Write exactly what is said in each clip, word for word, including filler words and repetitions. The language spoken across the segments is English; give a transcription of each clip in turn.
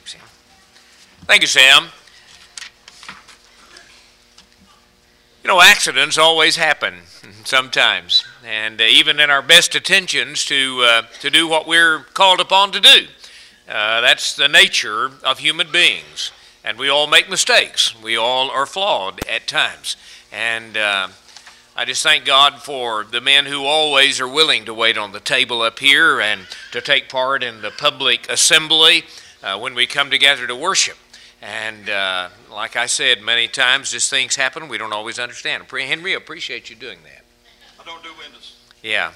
Sam. Thank you, Sam. You know, accidents always happen sometimes, and uh, even in our best intentions to uh, to do what we're called upon to do. Uh, that's the nature of human beings, and we all make mistakes. We all are flawed at times, and uh, I just thank God for the men who always are willing to wait on the table up here and to take part in the public assembly uh, when we come together to worship. And uh, like I said many times, just things happen we don't always understand. Henry, I appreciate you doing that. I don't do windows. Yeah.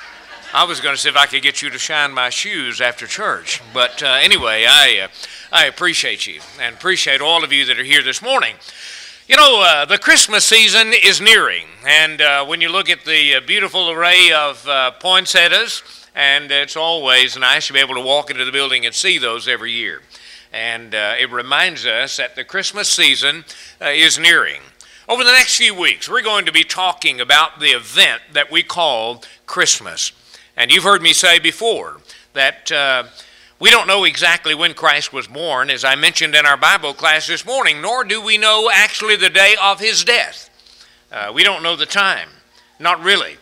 I was going to see if I could get you to shine my shoes after church. But uh, anyway, I, uh, I appreciate you and appreciate all of you that are here this morning. You know, uh, the Christmas season is nearing. And uh, when you look at the uh, beautiful array of uh, poinsettias, and it's always nice to be able to walk into the building and see those every year. And uh, it reminds us that the Christmas season uh, is nearing. Over the next few weeks, we're going to be talking about the event that we call Christmas. And you've heard me say before that uh, we don't know exactly when Christ was born, as I mentioned in our Bible class this morning, nor do we know actually the day of his death. Uh, we don't know the time. Not really.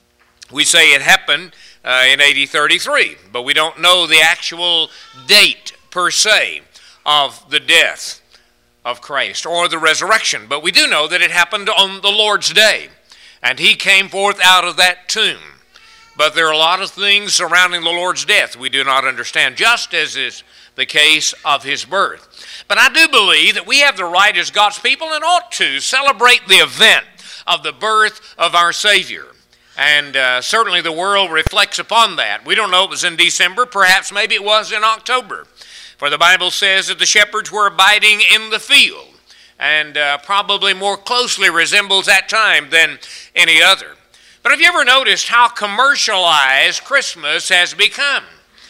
We say it happened uh, in A D thirty-three, but we don't know the actual date per se of the death of Christ or the resurrection. But we do know that it happened on the Lord's day, and he came forth out of that tomb. But there are a lot of things surrounding the Lord's death we do not understand, just as is the case of his birth. But I do believe that we have the right as God's people and ought to celebrate the event of the birth of our Savior. And uh, certainly the world reflects upon that. We don't know it was in December. Perhaps maybe it was in October. For the Bible says that the shepherds were abiding in the field, and uh, probably more closely resembles that time than any other. But have you ever noticed how commercialized Christmas has become?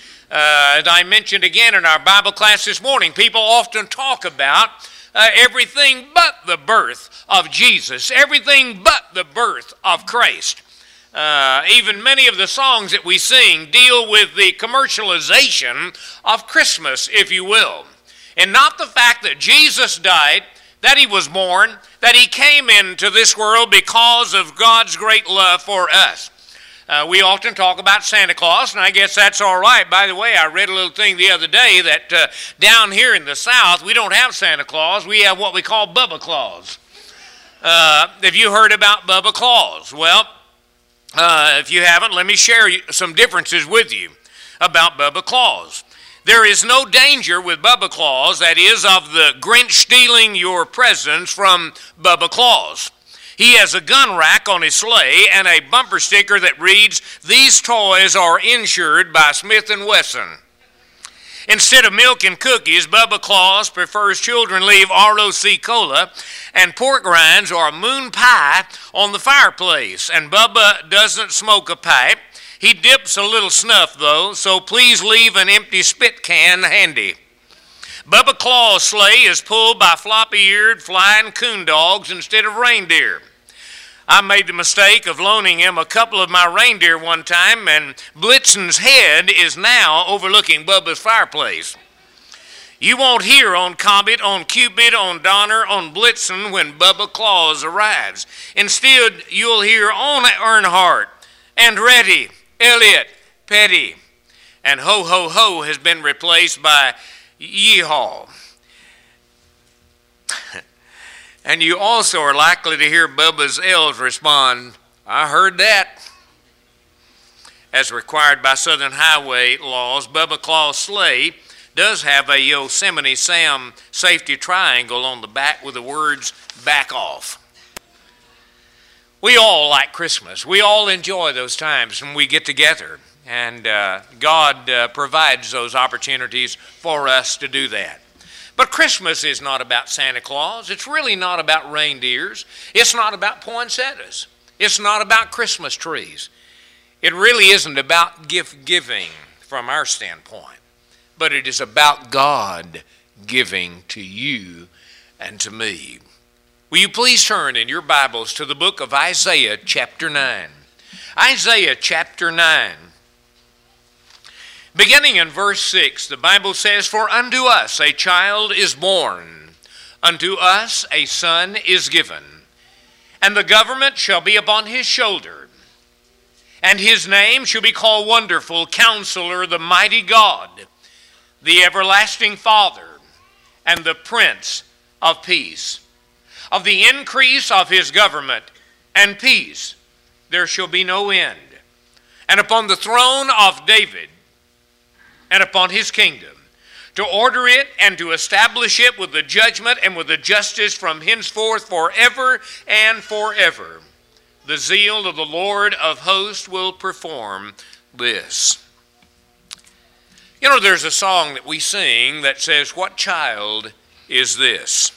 Uh, as I mentioned again in our Bible class this morning, people often talk about uh, everything but the birth of Jesus, everything but the birth of Christ. Uh, even many of the songs that we sing deal with the commercialization of Christmas, if you will. And not the fact that Jesus died, that he was born, that he came into this world because of God's great love for us. Uh, we often talk about Santa Claus, and I guess that's all right. By the way, I read a little thing the other day that uh, down here in the South, we don't have Santa Claus. We have what we call Bubba Claus. Uh, have you heard about Bubba Claus? Well, Uh, if you haven't, let me share some differences with you about Bubba Claus. There is no danger with Bubba Claus, that is, of the Grinch stealing your presents from Bubba Claus. He has a gun rack on his sleigh and a bumper sticker that reads, "These toys are insured by Smith and Wesson." Instead of milk and cookies, Bubba Claus prefers children leave R O C Cola and pork rinds or a moon pie on the fireplace. And Bubba doesn't smoke a pipe. He dips a little snuff, though, so please leave an empty spit can handy. Bubba Claus' sleigh is pulled by floppy-eared flying coon dogs instead of reindeer. I made the mistake of loaning him a couple of my reindeer one time, and Blitzen's head is now overlooking Bubba's fireplace. You won't hear on Comet, on Cupid, on Donner, on Blitzen when Bubba Claus arrives. Instead, you'll hear on Earnhardt, Andretti, Elliott, Petty, and Ho Ho Ho has been replaced by Yeehaw. And you also are likely to hear Bubba's elves respond, "I heard that." As required by Southern Highway laws, Bubba Claus' sleigh does have a Yosemite Sam safety triangle on the back with the words, "Back off." We all like Christmas. We all enjoy those times when we get together. And uh, God uh, provides those opportunities for us to do that. But Christmas is not about Santa Claus. It's really not about reindeers. It's not about poinsettias. It's not about Christmas trees. It really isn't about gift giving from our standpoint. But it is about God giving to you and to me. Will you please turn in your Bibles to the book of Isaiah chapter nine. Isaiah chapter nine. Beginning in verse six, the Bible says, "For unto us a child is born, unto us a son is given, and the government shall be upon his shoulder. And his name shall be called Wonderful, Counselor, the Mighty God, the Everlasting Father, and the Prince of Peace. Of the increase of his government and peace there shall be no end. And upon the throne of David, and upon his kingdom, to order it and to establish it with the judgment and with the justice from henceforth forever and forever. The zeal of the Lord of hosts will perform this." You know, there's a song that we sing that says, "What child is this?"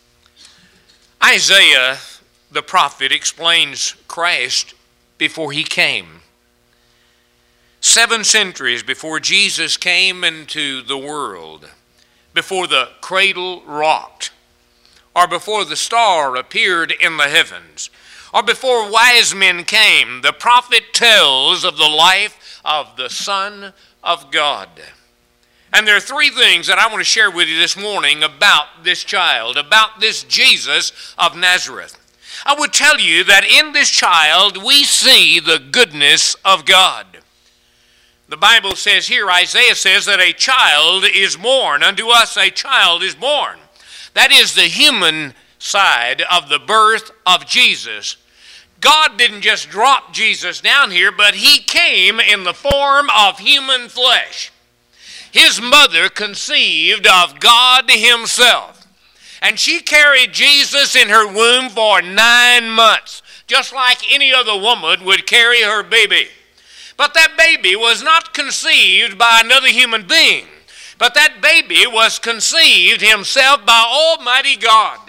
Isaiah, the prophet, explains Christ before he came. Seven centuries before Jesus came into the world, before the cradle rocked, or before the star appeared in the heavens, or before wise men came, the prophet tells of the life of the Son of God. And there are three things that I want to share with you this morning about this child, about this Jesus of Nazareth. I would tell you that in this child we see the goodness of God. The Bible says here, Isaiah says that a child is born. Unto us a child is born. That is the human side of the birth of Jesus. God didn't just drop Jesus down here, but he came in the form of human flesh. His mother conceived of God himself. And she carried Jesus in her womb for nine months, just like any other woman would carry her baby. But that baby was not conceived by another human being, but that baby was conceived himself by Almighty God.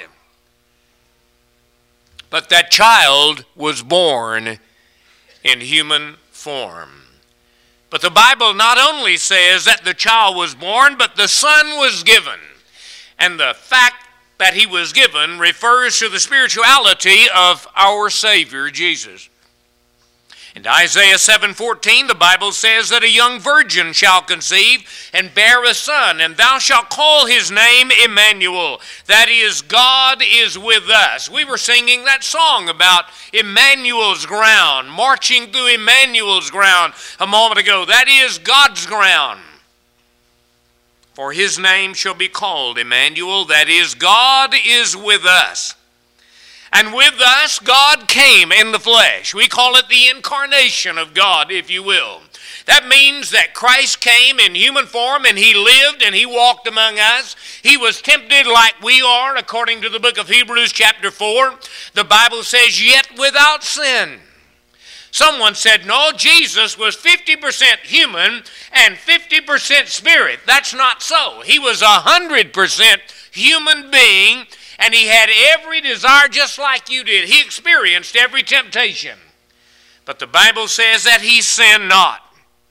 But that child was born in human form. But the Bible not only says that the child was born, but the Son was given. And the fact that he was given refers to the spirituality of our Savior, Jesus. In Isaiah seven fourteen, the Bible says that a young virgin shall conceive and bear a son, and thou shalt call his name Emmanuel. That is, God is with us. We were singing that song about Emmanuel's ground, marching through Emmanuel's ground a moment ago. That is God's ground. For his name shall be called Emmanuel. That is, God is with us. And with us, God came in the flesh. We call it the incarnation of God, if you will. That means that Christ came in human form, and he lived and he walked among us. He was tempted like we are, according to the book of Hebrews chapter four. The Bible says, yet without sin. Someone said, no, Jesus was fifty percent human and fifty percent spirit. That's not so. He was one hundred percent human being, and he had every desire just like you did. He experienced every temptation. But the Bible says that he sinned not.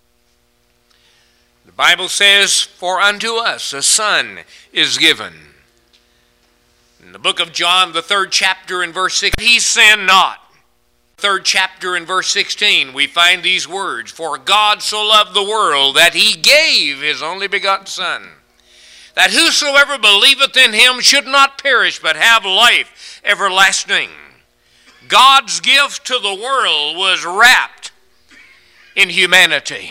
The Bible says, for unto us a son is given. In the book of John, the third chapter in verse six, he sinned not. Third chapter in verse sixteen, we find these words, for God so loved the world that he gave his only begotten Son, that whosoever believeth in him should not perish, but have life everlasting. God's gift to the world was wrapped in humanity.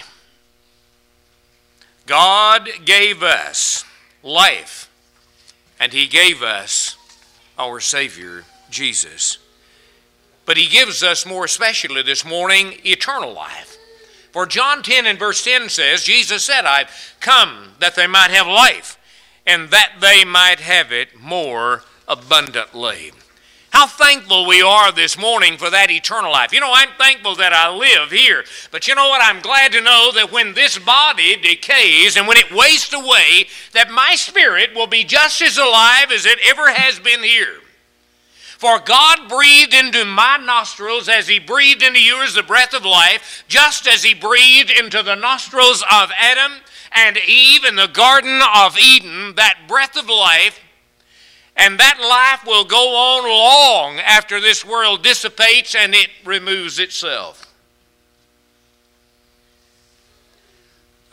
God gave us life, and he gave us our Savior, Jesus. But he gives us more especially this morning eternal life. For John ten and verse ten says, Jesus said, I've come that they might have life, and that they might have it more abundantly. How thankful we are this morning for that eternal life. You know, I'm thankful that I live here. But you know what? I'm glad to know that when this body decays and when it wastes away, that my spirit will be just as alive as it ever has been here. For God breathed into my nostrils as he breathed into yours the breath of life, just as he breathed into the nostrils of Adam and Eve in the Garden of Eden, that breath of life. And that life will go on long after this world dissipates and it removes itself.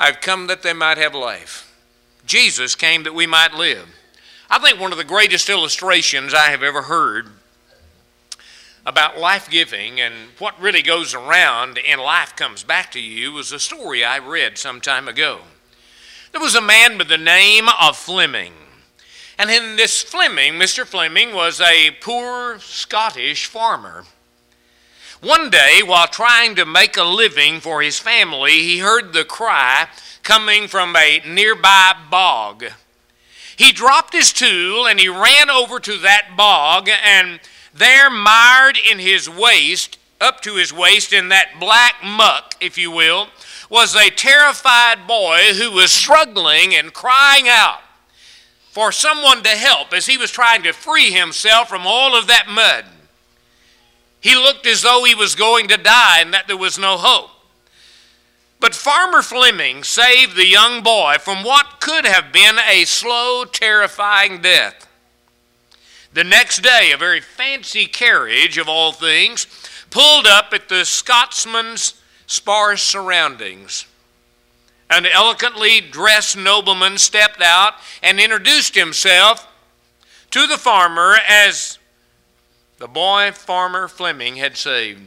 I've come that they might have life. Jesus came that we might live. I think one of the greatest illustrations I have ever heard about life-giving and what really goes around and life comes back to you was a story I read some time ago. There was a man by the name of Fleming. And in this Fleming, Mister Fleming was a poor Scottish farmer. One day, while trying to make a living for his family, he heard the cry coming from a nearby bog. He dropped his tool and he ran over to that bog, and there, mired in his waist, up to his waist in that black muck, if you will, was a terrified boy who was struggling and crying out for someone to help as he was trying to free himself from all of that mud. He looked as though he was going to die and that there was no hope. But Farmer Fleming saved the young boy from what could have been a slow, terrifying death. The next day, a very fancy carriage, of all things, pulled up at the Scotsman's sparse surroundings. An elegantly dressed nobleman stepped out and introduced himself to the farmer as the boy Farmer Fleming had saved.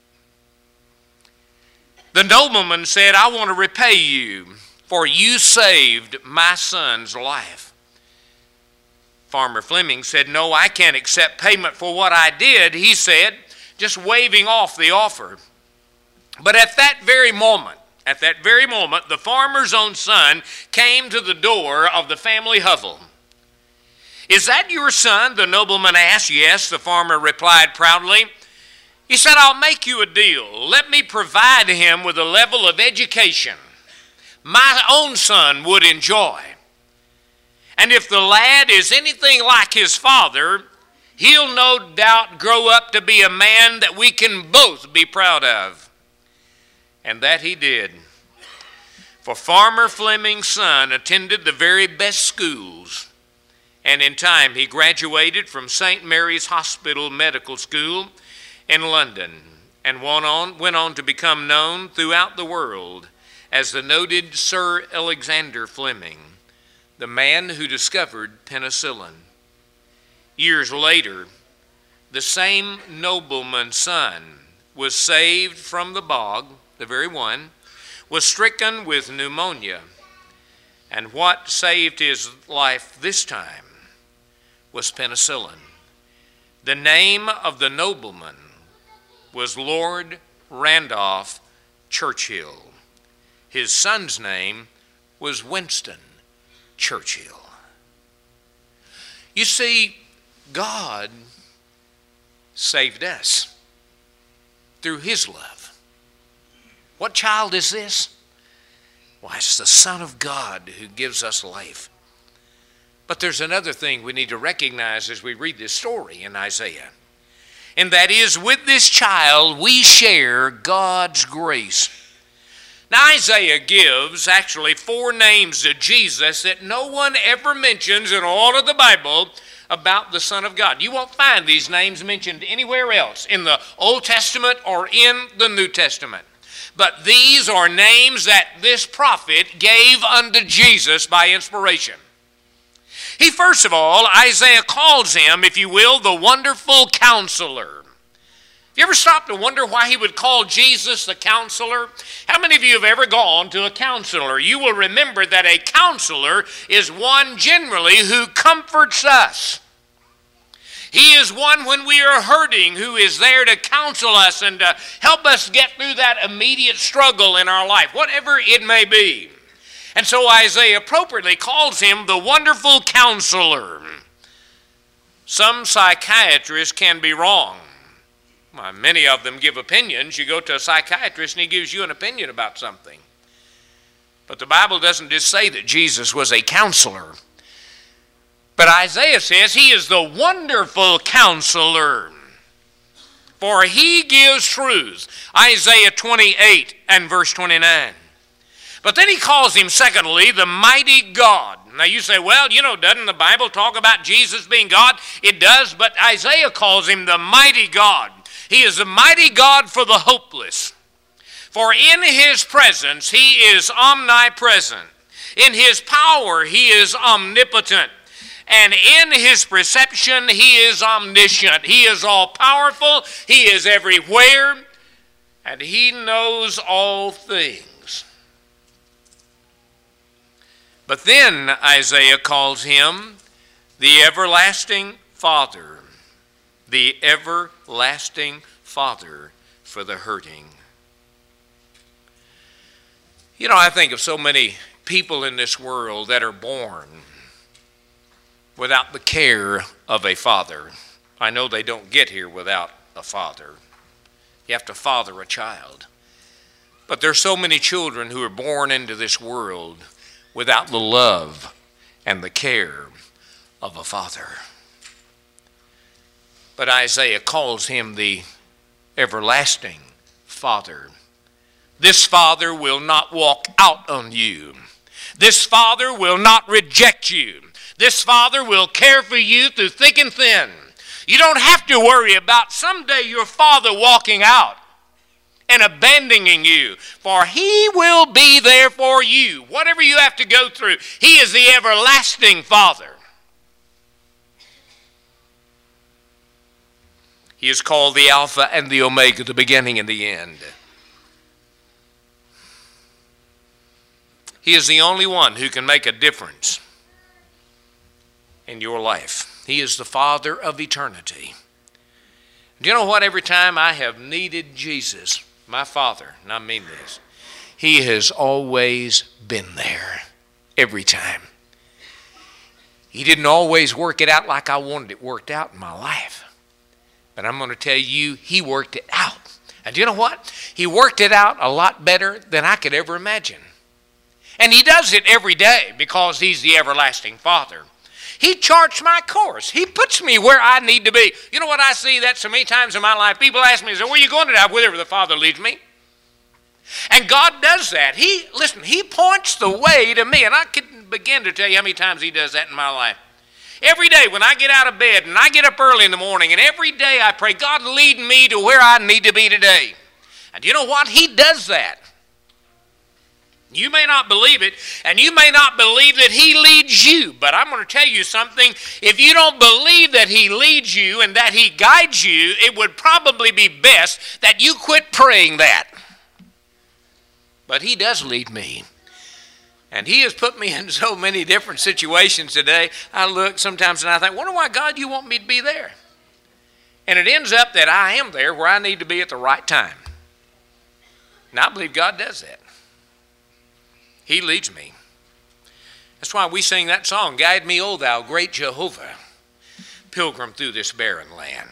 The nobleman said, "I want to repay you, for you saved my son's life." Farmer Fleming said, "No, I can't accept payment for what I did," he said, just waving off the offer. But at that very moment, at that very moment, the farmer's own son came to the door of the family hovel. "Is that your son?" the nobleman asked. "Yes," the farmer replied proudly. He said, "I'll make you a deal. Let me provide him with a level of education my own son would enjoy. And if the lad is anything like his father, he'll no doubt grow up to be a man that we can both be proud of." And that he did. For Farmer Fleming's son attended the very best schools. And in time he graduated from Saint Mary's Hospital Medical School in London and went on, went on to become known throughout the world as the noted Sir Alexander Fleming, the man who discovered penicillin. Years later, the same nobleman's son was saved from the bog, the very one, was stricken with pneumonia. And what saved his life this time was penicillin. The name of the nobleman was Lord Randolph Churchill. His son's name was Winston Churchill. You see, God saved us through his love. What child is this? Why, it's the Son of God who gives us life. But there's another thing we need to recognize as we read this story in Isaiah. And that is, with this child, we share God's grace. Now, Isaiah gives actually four names to Jesus that no one ever mentions in all of the Bible about the Son of God. You won't find these names mentioned anywhere else in the Old Testament or in the New Testament. But these are names that this prophet gave unto Jesus by inspiration. He, first of all, Isaiah calls him, if you will, the Wonderful Counselor. You ever stop to wonder why he would call Jesus the counselor? How many of you have ever gone to a counselor? You will remember that a counselor is one generally who comforts us. He is one when we are hurting who is there to counsel us and to help us get through that immediate struggle in our life, whatever it may be. And so Isaiah appropriately calls him the Wonderful Counselor. Some psychiatrists can be wrong. Well, many of them give opinions. You go to a psychiatrist and he gives you an opinion about something. But the Bible doesn't just say that Jesus was a counselor. But Isaiah says he is the Wonderful Counselor, for he gives truth. Isaiah twenty-eight and verse twenty-nine. But then he calls him, secondly, the Mighty God. Now you say, well, you know, doesn't the Bible talk about Jesus being God? It does, but Isaiah calls him the Mighty God. He is the mighty God for the hopeless. For in his presence he is omnipresent. In his power he is omnipotent. And in his perception he is omniscient. He is all-powerful. He is everywhere. And he knows all things. But then Isaiah calls him the everlasting Father. The everlasting Father for the hurting. You know, I think of so many people in this world that are born without the care of a father. I know they don't get here without a father. You have to father a child. But there's so many children who are born into this world without the love and the care of a father. But Isaiah calls him the everlasting Father. This Father will not walk out on you. This Father will not reject you. This Father will care for you through thick and thin. You don't have to worry about someday your Father walking out and abandoning you, for he will be there for you. Whatever you have to go through, he is the everlasting Father. He is called the Alpha and the Omega, the beginning and the end. He is the only one who can make a difference in your life. He is the Father of eternity. Do you know what? Every time I have needed Jesus, my Father, and I mean this, he has always been there. Every time. He didn't always work it out like I wanted it worked out in my life. But I'm going to tell you, he worked it out. And do you know what? He worked it out a lot better than I could ever imagine. And he does it every day because he's the everlasting Father. He charts my course. He puts me where I need to be. You know what I see that so many times in my life? People ask me, where are you going today? Whither the Father leads me. And God does that. He, listen, he points the way to me. And I couldn't begin to tell you how many times he does that in my life. Every day when I get out of bed and I get up early in the morning, and every day I pray, God, lead me to where I need to be today. And you know what? He does that. You may not believe it, and you may not believe that he leads you, but I'm going to tell you something. If you don't believe that he leads you and that he guides you, it would probably be best that you quit praying that. But he does lead me. And he has put me in so many different situations today. I look sometimes and I think, wonder why, God, you want me to be there? And it ends up that I am there where I need to be at the right time. And I believe God does that. He leads me. That's why we sing that song, Guide me, O thou great Jehovah, pilgrim through this barren land.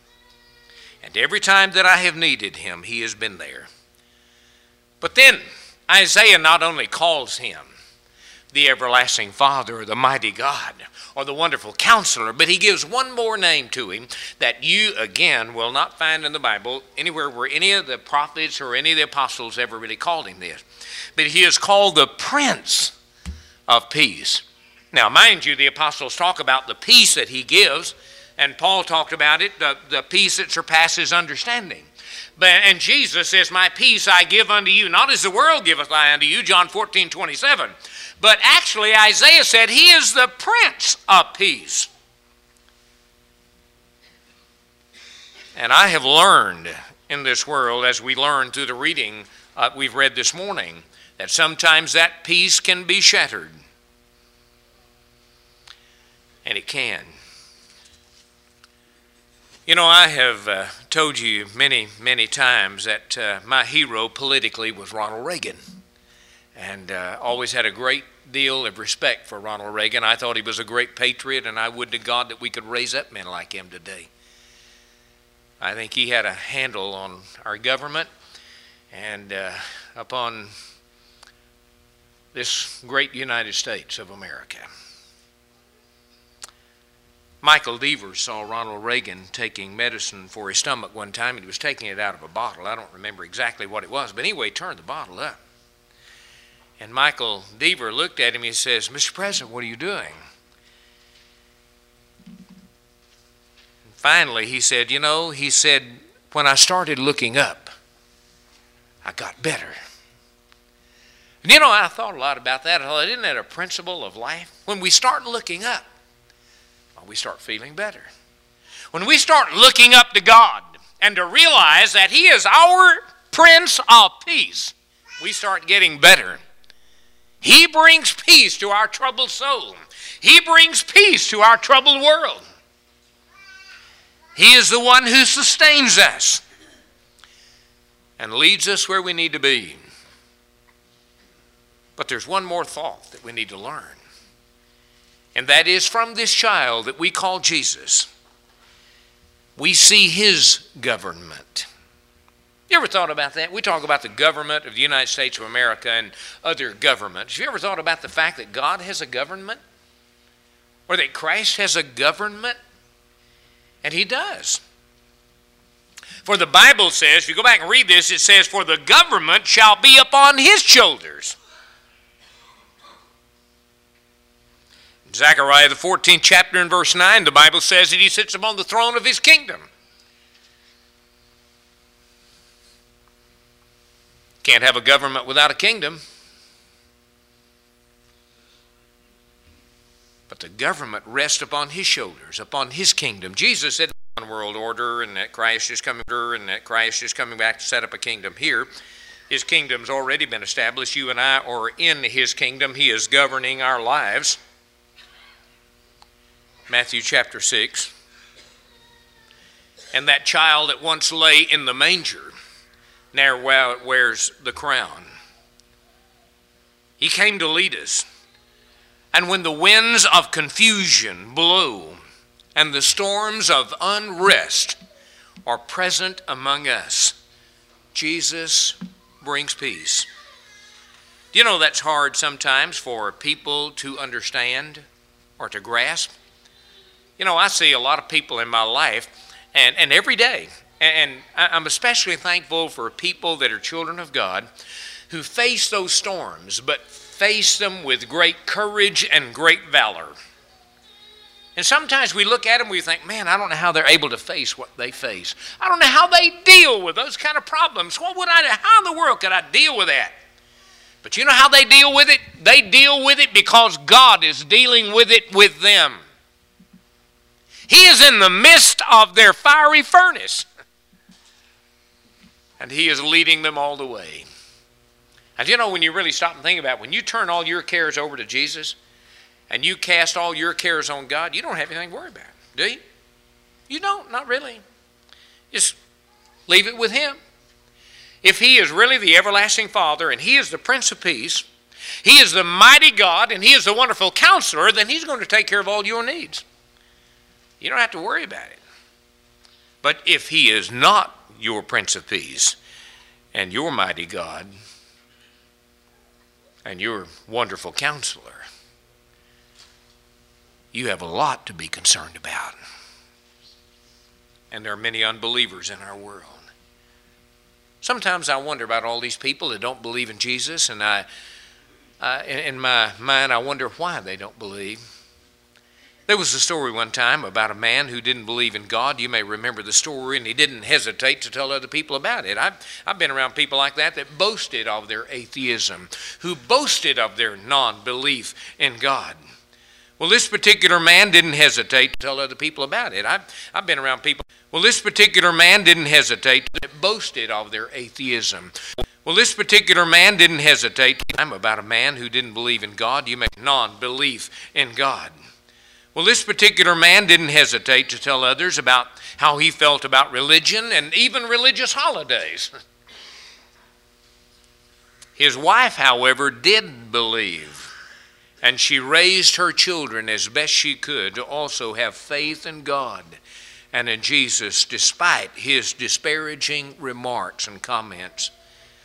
And every time that I have needed him, he has been there. But then Isaiah not only calls him the everlasting Father or the mighty God or the wonderful counselor, but he gives one more name to him that you, again, will not find in the Bible anywhere where any of the prophets or any of the apostles ever really called him this. But he is called the Prince of Peace. Now, mind you, the apostles talk about the peace that he gives, and Paul talked about it, the, the peace that surpasses understanding. But, and Jesus says, my peace I give unto you, not as the world giveth I unto you, John fourteen twenty-seven. But actually, Isaiah said he is the Prince of Peace. And I have learned in this world, as we learned through the reading uh, we've read this morning, that sometimes that peace can be shattered. And it can. You know, I have uh, told you many, many times that uh, my hero politically was Ronald Reagan. And uh, always had a great deal of respect for Ronald Reagan. I thought he was a great patriot, and I would to God that we could raise up men like him today. I think he had a handle on our government and uh, upon this great United States of America. Michael Devers saw Ronald Reagan taking medicine for his stomach one time, and he was taking it out of a bottle. I don't remember exactly what it was, but anyway, he turned the bottle up. And Michael Devers looked at him and he says, Mister President, what are you doing? And finally, he said, you know, he said, when I started looking up, I got better. And you know, I thought a lot about that. I thought, isn't that a principle of life? When we start looking up, well, we start feeling better. When we start looking up to God and to realize that He is our Prince of Peace, we start getting better. He brings peace to our troubled soul. He brings peace to our troubled world. He is the one who sustains us and leads us where we need to be. But there's one more thought that we need to learn. And that is, from this child that we call Jesus, we see His government. You ever thought about that? We talk about the government of the United States of America and other governments. Have you ever thought about the fact that God has a government? Or that Christ has a government? And He does. For the Bible says, if you go back and read this, it says, for the government shall be upon His shoulders. In Zechariah, the fourteenth chapter and verse nine, the Bible says that He sits upon the throne of His kingdom. Can't have a government without a kingdom. But the government rests upon His shoulders, upon His kingdom. Jesus said one world order, and that Christ is coming, and that Christ is coming back to set up a kingdom here. His kingdom's already been established. You and I are in His kingdom. He is governing our lives. Matthew chapter six. And that child that once lay in the manger now wears the crown. He came to lead us. And when the winds of confusion blow and the storms of unrest are present among us, Jesus brings peace. Do you know that's hard sometimes for people to understand or to grasp? You know, I see a lot of people in my life, and, and every day, and I'm especially thankful for people that are children of God who face those storms, but face them with great courage and great valor. And sometimes we look at them and we think, man, I don't know how they're able to face what they face. I don't know how they deal with those kind of problems. What would I do? How in the world could I deal with that? But you know how they deal with it? They deal with it because God is dealing with it with them. He is in the midst of their fiery furnace. And He is leading them all the way. And you know, when you really stop and think about it, when you turn all your cares over to Jesus and you cast all your cares on God, you don't have anything to worry about, do you? You don't, not really. Just leave it with Him. If He is really the everlasting Father and He is the Prince of Peace, He is the mighty God and He is the wonderful Counselor, then He's going to take care of all your needs. You don't have to worry about it. But if He is not your Prince of Peace and your mighty God and your wonderful Counselor, you have a lot to be concerned about. And there are many unbelievers in our world. Sometimes I wonder about all these people that don't believe in Jesus, and I, uh, in my mind, I wonder why they don't believe. There was a story one time about a man who didn't believe in God. You may remember the story, and he didn't hesitate to tell other people about it. I've, I've been around people like that that boasted of their atheism, who boasted of their non-belief in God. Well, this particular man didn't hesitate to tell other people about it. I've, I've been around people. Well, this particular man didn't hesitate to boasted of their atheism. Well, this particular man didn't hesitate. I'm about a man who didn't believe in God. You may non-belief in God. Well, this particular man didn't hesitate to tell others about how he felt about religion and even religious holidays. His wife, however, did believe, and she raised her children as best she could to also have faith in God and in Jesus, despite his disparaging remarks and comments.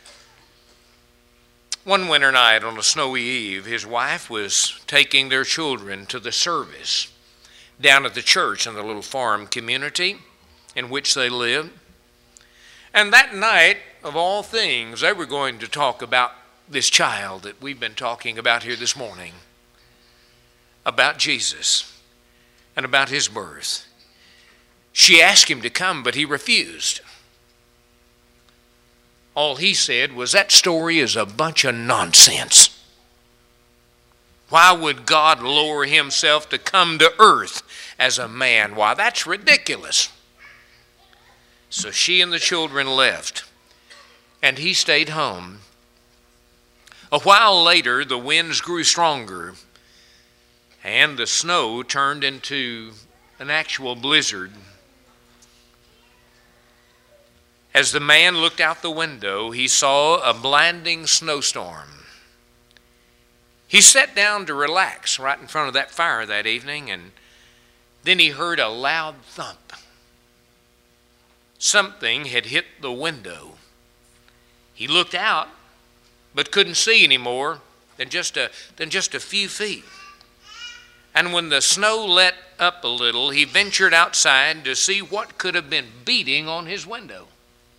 One winter night on a snowy eve, his wife was taking their children to the service down at the church in the little farm community in which they lived. And that night, of all things, they were going to talk about this child that we've been talking about here this morning, about Jesus and about his birth. She asked him to come, but he refused. all he said was, "That story is a bunch of nonsense. Why would God lower himself to come to earth as a man? Why, that's ridiculous." So she and the children left, and he stayed home. A while later, the winds grew stronger, and the snow turned into an actual blizzard. As the man looked out the window, he saw a blinding snowstorm. He sat down to relax right in front of that fire that evening, and then he heard a loud thump. Something had hit the window. He looked out, but couldn't see any more than just a, than just a few feet. And when the snow let up a little, he ventured outside to see what could have been beating on his window.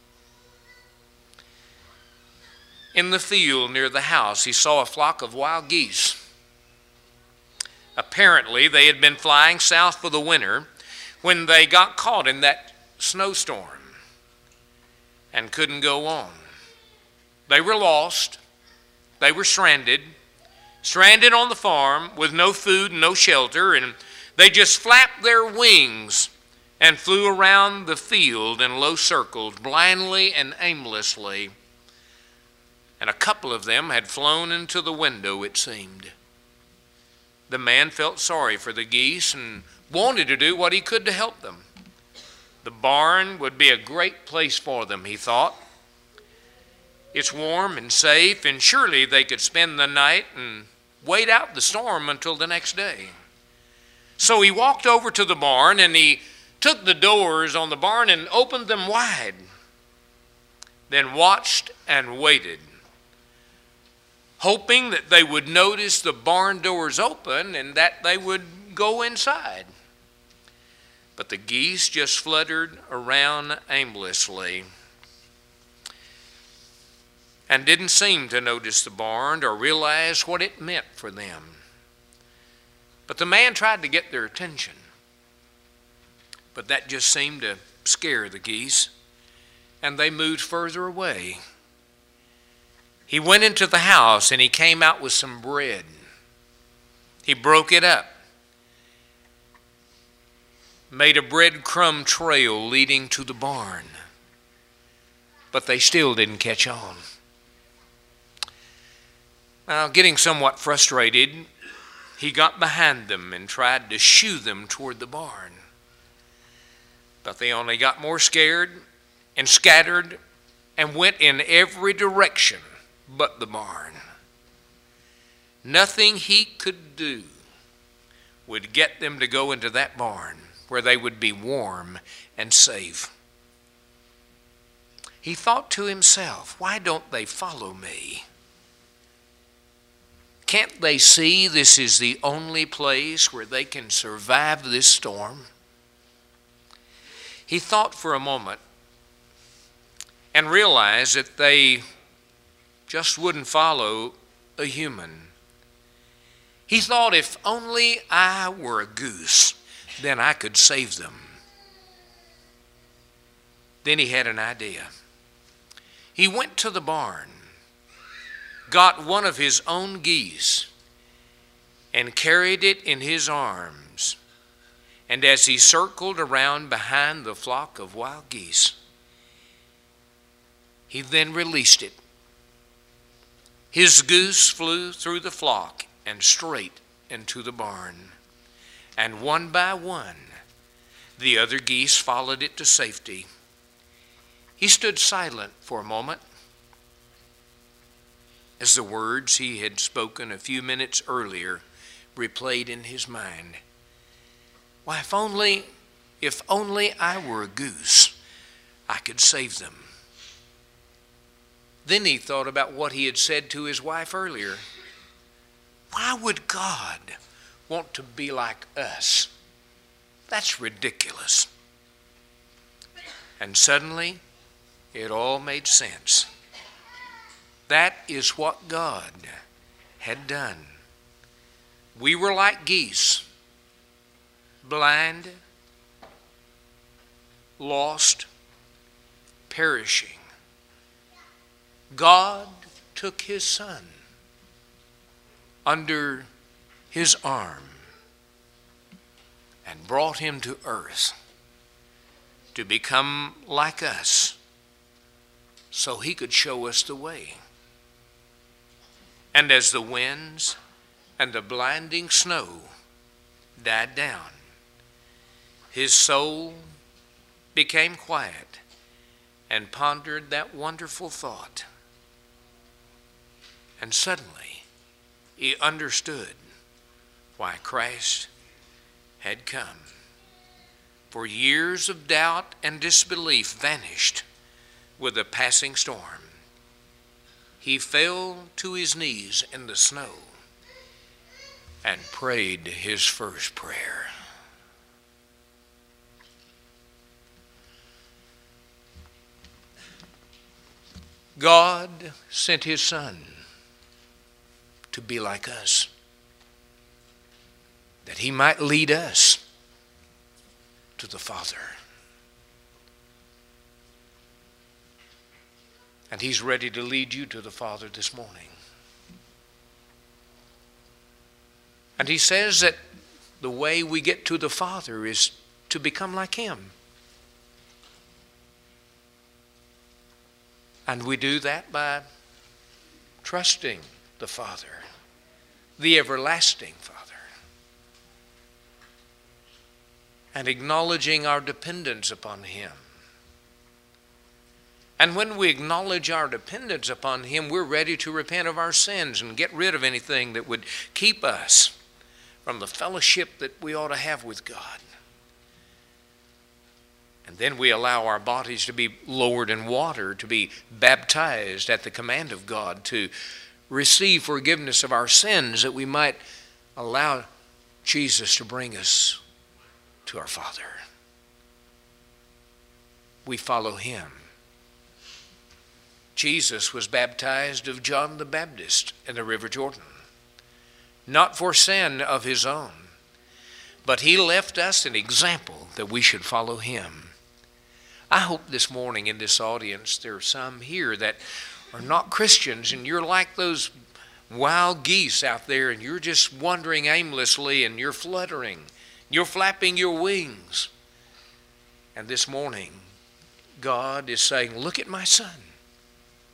In the field near the house, he saw a flock of wild geese. Apparently, they had been flying south for the winter when they got caught in that snowstorm and couldn't go on. They were lost. They were stranded, stranded on the farm with no food and no shelter, and they just flapped their wings and flew around the field in low circles, blindly and aimlessly. And a couple of them had flown into the window, it seemed. The man felt sorry for the geese and wanted to do what he could to help them. The barn would be a great place for them, he thought. It's warm and safe, and surely they could spend the night and wait out the storm until the next day. So he walked over to the barn, and he took the doors on the barn and opened them wide, then watched and waited, hoping that they would notice the barn doors open and that they would go inside. But the geese just fluttered around aimlessly and didn't seem to notice the barn or realize what it meant for them. But the man tried to get their attention, but that just seemed to scare the geese, and they moved further away. He went into the house and he came out with some bread. He broke it up, made a breadcrumb trail leading to the barn, but they still didn't catch on. Now, getting somewhat frustrated, he got behind them and tried to shoo them toward the barn. But they only got more scared and scattered and went in every direction but the barn. Nothing he could do would get them to go into that barn where they would be warm and safe. He thought to himself, why don't they follow me? Can't they see this is the only place where they can survive this storm? He thought for a moment and realized that they just wouldn't follow a human. He thought, if only I were a goose, then I could save them. Then he had an idea. He went to the barn, got one of his own geese, and carried it in his arms. And as he circled around behind the flock of wild geese, he then released it. His goose flew through the flock and straight into the barn. And one by one, the other geese followed it to safety. He stood silent for a moment as the words he had spoken a few minutes earlier replayed in his mind. Why, if only, if only I were a goose, I could save them. Then he thought about what he had said to his wife earlier. Why would God want to be like us? That's ridiculous. And suddenly, it all made sense. That is what God had done. We were like geese, blind, lost, perishing. God took his Son under his arm and brought him to earth to become like us so he could show us the way. And as the winds and the blinding snow died down, his soul became quiet and pondered that wonderful thought. And suddenly he understood why Christ had come. For years of doubt and disbelief vanished with a passing storm. He fell to his knees in the snow and prayed his first prayer. God sent his Son to be like us, that he might lead us to the Father. And he's ready to lead you to the Father this morning. And he says that the way we get to the Father is to become like him. And we do that by trusting the Father, the everlasting Father, and acknowledging our dependence upon him. And when we acknowledge our dependence upon him, we're ready to repent of our sins and get rid of anything that would keep us from the fellowship that we ought to have with God. And then we allow our bodies to be lowered in water, to be baptized at the command of God, to receive forgiveness of our sins, that we might allow Jesus to bring us to our Father. We follow him. Jesus was baptized of John the Baptist in the River Jordan, not for sin of his own, but he left us an example that we should follow him. I hope this morning in this audience there are some here that are not Christians, and you're like those wild geese out there, and you're just wandering aimlessly, and you're fluttering, you're flapping your wings. And this morning, God is saying, look at my Son.